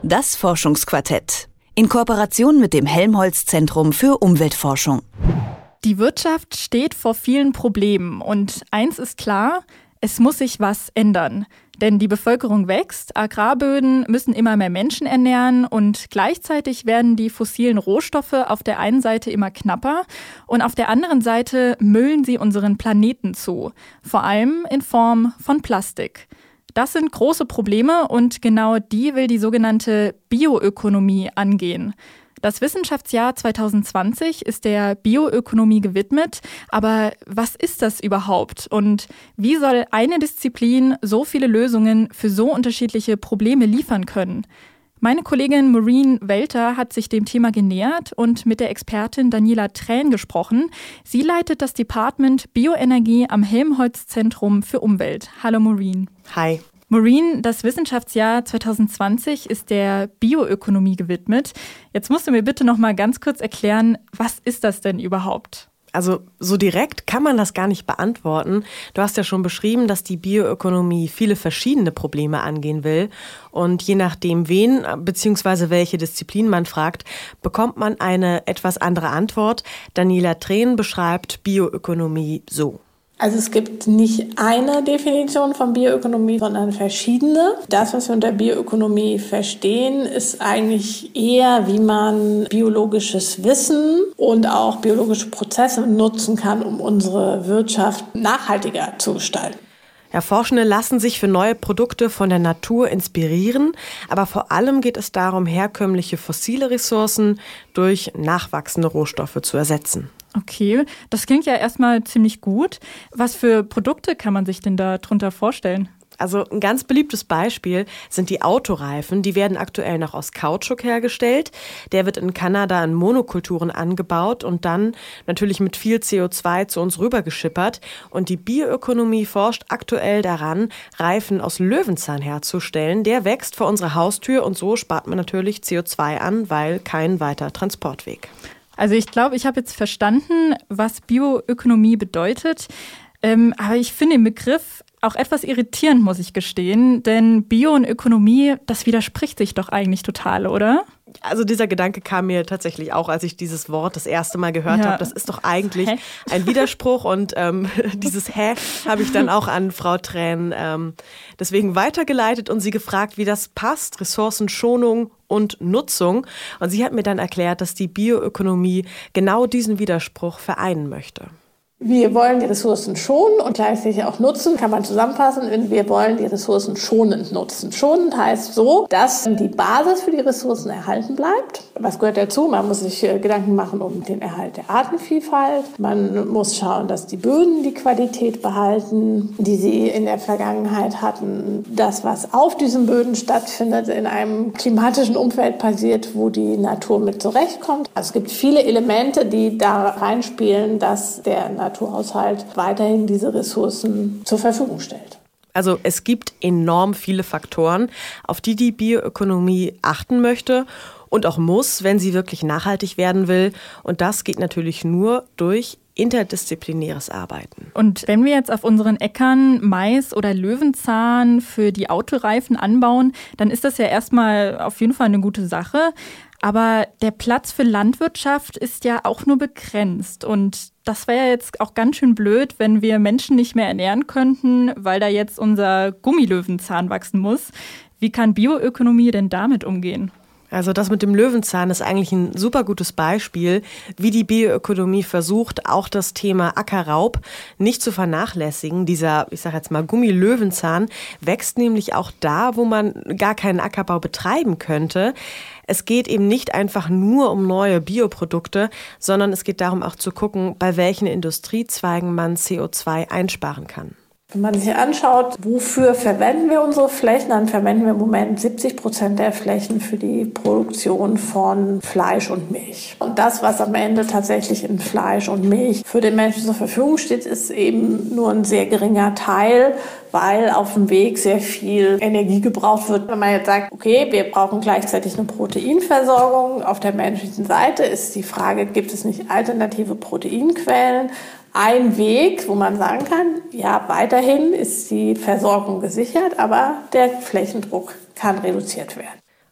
Das Forschungsquartett. In Kooperation mit dem Helmholtz-Zentrum für Umweltforschung. Die Wirtschaft steht vor vielen Problemen und eins ist klar, es muss sich was ändern. Denn die Bevölkerung wächst, Agrarböden müssen immer mehr Menschen ernähren und gleichzeitig werden die fossilen Rohstoffe auf der einen Seite immer knapper und auf der anderen Seite müllen sie unseren Planeten zu, vor allem in Form von Plastik. Das sind große Probleme und genau die will die sogenannte Bioökonomie angehen. Das Wissenschaftsjahr 2020 ist der Bioökonomie gewidmet. Aber was ist das überhaupt? Und wie soll eine Disziplin so viele Lösungen für so unterschiedliche Probleme liefern können? Meine Kollegin Maureen Welter hat sich dem Thema genähert und mit der Expertin Daniela Trähn gesprochen. Sie leitet das Department Bioenergie am Helmholtz-Zentrum für Umwelt. Hallo Maureen. Hi. Maureen, das Wissenschaftsjahr 2020 ist der Bioökonomie gewidmet. Jetzt musst du mir bitte noch mal ganz kurz erklären, was ist das denn überhaupt? Also so direkt kann man das gar nicht beantworten. Du hast ja schon beschrieben, dass die Bioökonomie viele verschiedene Probleme angehen will. Und je nachdem, wen bzw. welche Disziplin man fragt, bekommt man eine etwas andere Antwort. Daniela Trähn beschreibt Bioökonomie so. Also es gibt nicht eine Definition von Bioökonomie, sondern verschiedene. Das, was wir unter Bioökonomie verstehen, ist eigentlich eher, wie man biologisches Wissen und auch biologische Prozesse nutzen kann, um unsere Wirtschaft nachhaltiger zu gestalten. Ja, Forschende lassen sich für neue Produkte von der Natur inspirieren, aber vor allem geht es darum, herkömmliche fossile Ressourcen durch nachwachsende Rohstoffe zu ersetzen. Okay, das klingt ja erstmal ziemlich gut. Was für Produkte kann man sich denn da drunter vorstellen? Also ein ganz beliebtes Beispiel sind die Autoreifen. Die werden aktuell noch aus Kautschuk hergestellt. Der wird in Kanada in Monokulturen angebaut und dann natürlich mit viel CO2 zu uns rübergeschippert. Und die Bioökonomie forscht aktuell daran, Reifen aus Löwenzahn herzustellen. Der wächst vor unserer Haustür und so spart man natürlich CO2 an, weil kein weiter Transportweg. Also ich glaube, ich habe jetzt verstanden, was Bioökonomie bedeutet. Aber ich finde den Begriff auch etwas irritierend, muss ich gestehen. Denn Bio und Ökonomie, das widerspricht sich doch eigentlich total, oder? Also dieser Gedanke kam mir tatsächlich auch, als ich dieses Wort das erste Mal gehört habe. Das ist doch eigentlich ein Widerspruch und dieses Hä habe ich dann auch an Frau Trähn deswegen weitergeleitet und sie gefragt, wie das passt, Ressourcenschonung und Nutzung. Und sie hat mir dann erklärt, dass die Bioökonomie genau diesen Widerspruch vereinen möchte. Wir wollen die Ressourcen schonen und gleichzeitig auch nutzen, kann man zusammenfassen, und wir wollen die Ressourcen schonend nutzen. Schonend heißt so, dass die Basis für die Ressourcen erhalten bleibt. Was gehört dazu? Man muss sich Gedanken machen um den Erhalt der Artenvielfalt. Man muss schauen, dass die Böden die Qualität behalten, die sie in der Vergangenheit hatten. Das, was auf diesen Böden stattfindet, in einem klimatischen Umfeld passiert, wo die Natur mit zurechtkommt. Also es gibt viele Elemente, die da reinspielen, dass der Naturhaushalt weiterhin diese Ressourcen zur Verfügung stellt. Also es gibt enorm viele Faktoren, auf die die Bioökonomie achten möchte und auch muss, wenn sie wirklich nachhaltig werden will. Und das geht natürlich nur durch interdisziplinäres Arbeiten. Und wenn wir jetzt auf unseren Äckern Mais oder Löwenzahn für die Autoreifen anbauen, dann ist das ja erstmal auf jeden Fall eine gute Sache. Aber der Platz für Landwirtschaft ist ja auch nur begrenzt. Und das wäre ja jetzt auch ganz schön blöd, wenn wir Menschen nicht mehr ernähren könnten, weil da jetzt unser Gummilöwenzahn wachsen muss. Wie kann Bioökonomie denn damit umgehen? Also das mit dem Löwenzahn ist eigentlich ein super gutes Beispiel, wie die Bioökonomie versucht, auch das Thema Ackerraub nicht zu vernachlässigen. Dieser, ich sage jetzt mal, Gummilöwenzahn wächst nämlich auch da, wo man gar keinen Ackerbau betreiben könnte. Es geht eben nicht einfach nur um neue Bioprodukte, sondern es geht darum auch zu gucken, bei welchen Industriezweigen man CO2 einsparen kann. Wenn man sich anschaut, wofür verwenden wir unsere Flächen, dann verwenden wir im Moment 70% der Flächen für die Produktion von Fleisch und Milch. Und das, was am Ende tatsächlich in Fleisch und Milch für den Menschen zur Verfügung steht, ist eben nur ein sehr geringer Teil, weil auf dem Weg sehr viel Energie gebraucht wird. Wenn man jetzt sagt, okay, wir brauchen gleichzeitig eine Proteinversorgung, auf der menschlichen Seite ist die Frage, gibt es nicht alternative Proteinquellen? Ein Weg, wo man sagen kann, ja, weiterhin ist die Versorgung gesichert, aber der Flächendruck kann reduziert werden.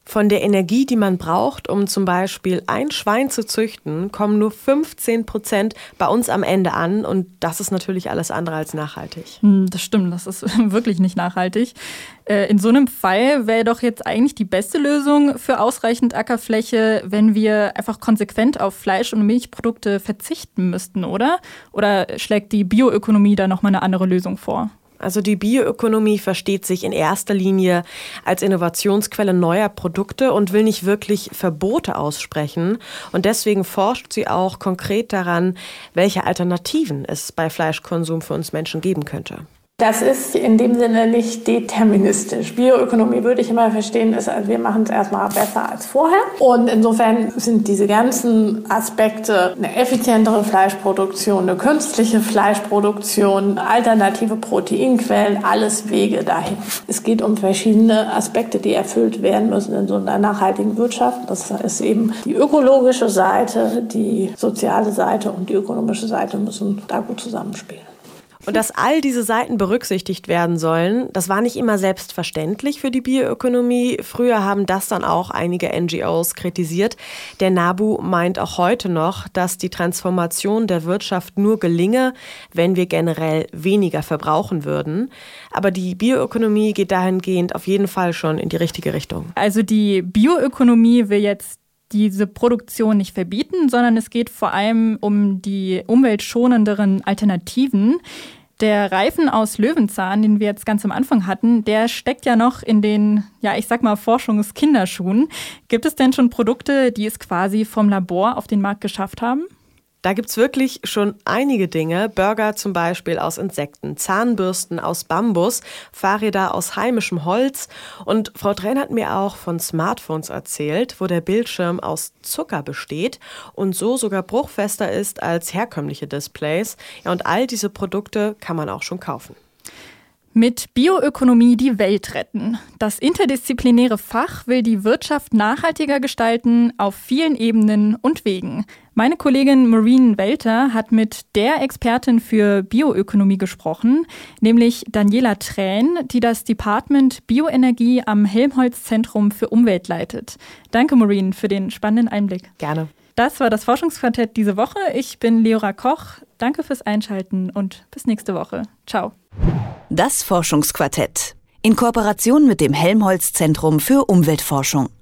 Von der Energie, die man braucht, um zum Beispiel ein Schwein zu züchten, kommen nur 15% bei uns am Ende an. Und das ist natürlich alles andere als nachhaltig. Das stimmt, das ist wirklich nicht nachhaltig. In so einem Fall wäre doch jetzt eigentlich die beste Lösung für ausreichend Ackerfläche, wenn wir einfach konsequent auf Fleisch- und Milchprodukte verzichten müssten, oder? Oder schlägt die Bioökonomie da nochmal eine andere Lösung vor? Also die Bioökonomie versteht sich in erster Linie als Innovationsquelle neuer Produkte und will nicht wirklich Verbote aussprechen. Und deswegen forscht sie auch konkret daran, welche Alternativen es bei Fleischkonsum für uns Menschen geben könnte. Das ist in dem Sinne nicht deterministisch. Bioökonomie würde ich immer verstehen, ist, also wir machen es erstmal besser als vorher. Und insofern sind diese ganzen Aspekte, eine effizientere Fleischproduktion, eine künstliche Fleischproduktion, alternative Proteinquellen, alles Wege dahin. Es geht um verschiedene Aspekte, die erfüllt werden müssen in so einer nachhaltigen Wirtschaft. Das ist eben die ökologische Seite, die soziale Seite und die ökonomische Seite müssen da gut zusammenspielen. Und dass all diese Seiten berücksichtigt werden sollen, das war nicht immer selbstverständlich für die Bioökonomie. Früher haben das dann auch einige NGOs kritisiert. Der NABU meint auch heute noch, dass die Transformation der Wirtschaft nur gelinge, wenn wir generell weniger verbrauchen würden. Aber die Bioökonomie geht dahingehend auf jeden Fall schon in die richtige Richtung. Also die Bioökonomie will jetzt diese Produktion nicht verbieten, sondern es geht vor allem um die umweltschonenderen Alternativen. Der Reifen aus Löwenzahn, den wir jetzt ganz am Anfang hatten, der steckt ja noch in den, Forschungskinderschuhen. Gibt es denn schon Produkte, die es quasi vom Labor auf den Markt geschafft haben? Da gibt's wirklich schon einige Dinge. Burger zum Beispiel aus Insekten, Zahnbürsten aus Bambus, Fahrräder aus heimischem Holz. Und Frau Trenn hat mir auch von Smartphones erzählt, wo der Bildschirm aus Zucker besteht und so sogar bruchfester ist als herkömmliche Displays. Ja, und all diese Produkte kann man auch schon kaufen. Mit Bioökonomie die Welt retten. Das interdisziplinäre Fach will die Wirtschaft nachhaltiger gestalten auf vielen Ebenen und Wegen. Meine Kollegin Maureen Welter hat mit der Expertin für Bioökonomie gesprochen, nämlich Daniela Trähn, die das Department Bioenergie am Helmholtz-Zentrum für Umwelt leitet. Danke, Maureen, für den spannenden Einblick. Gerne. Das war das Forschungsquartett diese Woche. Ich bin Leora Koch. Danke fürs Einschalten und bis nächste Woche. Ciao. Das Forschungsquartett in Kooperation mit dem Helmholtz-Zentrum für Umweltforschung.